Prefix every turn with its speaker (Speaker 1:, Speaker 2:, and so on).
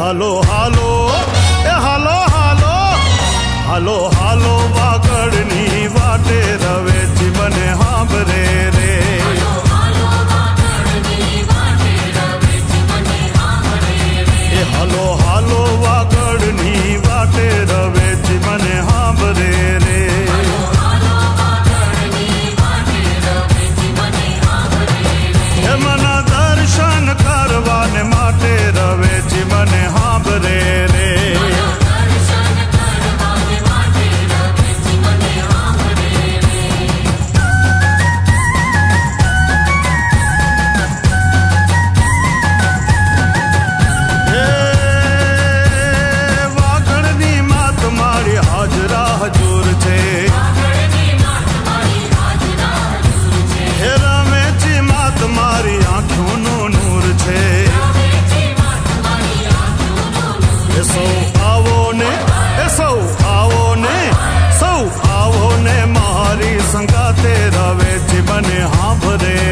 Speaker 1: હાલો હાલો એ હાલો હાલો હાલો હાલો વાગડની વાટે રવેચી મને હાંભરે રે એ હાલો હાલો વાગડની વાટે રવેચી મને હાંભરે રે એ મના દર્શન કરવાને માટે રવેચી મને હાંભરે રે હજૂર છે હે રમેચી માત મારી આંખોનું નૂર છે એ સૌ આવો ને એ સૌ આવો ને સૌ આવો ને મારી સંગાતે રવેચી મને હાંભરે